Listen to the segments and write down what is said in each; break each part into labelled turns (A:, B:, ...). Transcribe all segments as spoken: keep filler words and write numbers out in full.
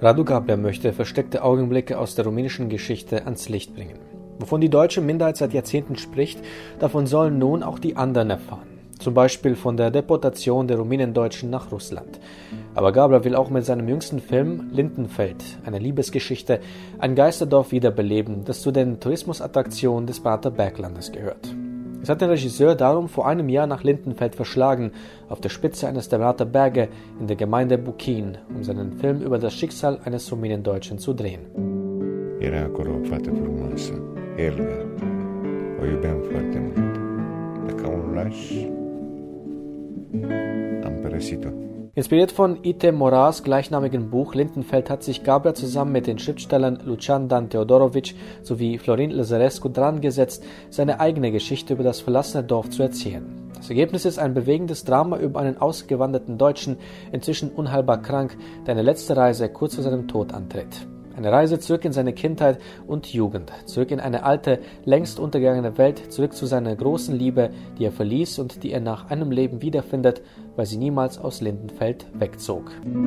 A: Radu Gabriel möchte versteckte Augenblicke aus der rumänischen Geschichte ans Licht bringen. Wovon die deutsche Minderheit seit Jahrzehnten spricht, davon sollen nun auch die anderen erfahren. Zum Beispiel von der Deportation der Rumänendeutschen nach Russland. Aber Gabriel will auch mit seinem jüngsten Film Lindenfeld, eine Liebesgeschichte, ein Geisterdorf wiederbeleben, das zu den Tourismusattraktionen des Prater Berglandes gehört. Es hat den Regisseur darum vor einem Jahr nach Lindenfeld verschlagen, auf der Spitze eines der Prater Berge in der Gemeinde Buchin, um seinen Film über das Schicksal eines Rumänendeutschen zu drehen.
B: Era acolo o fată frumoasă, Elga. O iubeam foarte mult. Dar ca un laș am părăsit-o.
A: Inspiriert von Ite Moras gleichnamigen Buch Lindenfeld hat sich Gabriel zusammen mit den Schriftstellern Lucian Dan Teodorovic sowie Florin Lăzărescu dran gesetzt, seine eigene Geschichte über das verlassene Dorf zu erzählen. Das Ergebnis ist ein bewegendes Drama über einen ausgewanderten Deutschen, inzwischen unheilbar krank, der eine letzte Reise kurz vor seinem Tod antritt. Eine Reise zurück in seine Kindheit und Jugend, zurück in eine alte, längst untergegangene Welt, zurück zu seiner großen Liebe, die er verließ und die er nach einem Leben wiederfindet, weil sie niemals aus Lindenfeld wegzog.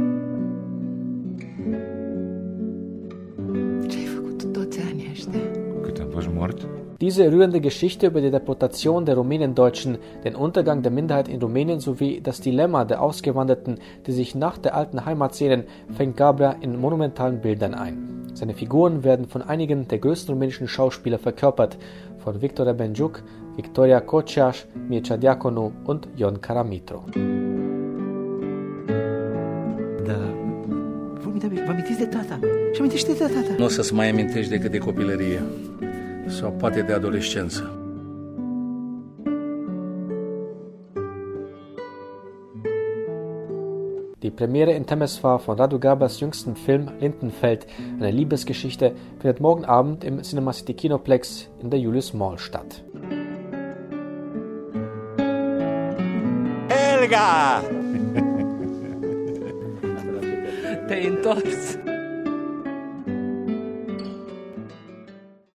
C: Ce-ai făcut toți anii ăștia?
B: Cât am fost mort?
A: Diese rührende Geschichte über die Deportation der Rumänendeutschen, den Untergang der Minderheit in Rumänien sowie das Dilemma der Ausgewanderten, die sich nach der alten Heimat sehnen, fängt Gabriel in monumentalen Bildern ein. Seine Figuren werden von einigen der größten rumänischen Schauspieler verkörpert, von Victor Benjuc, Victoria Kociaș, Mircea Diaconu und Ion Caramitru.
C: Da, vă amintiți de tata? Și amintește de tata?
D: Nu o să-ți mai amintești decât de copilărie. Sau poate de adolescență.
A: Die Premiere in Temeswar von Radu Gabriels jüngsten Film Lindenfeld, eine Liebesgeschichte, findet morgen Abend im Cinema City Kinoplex in der Julius Mall statt.
B: Elga!
D: Te-ai întors?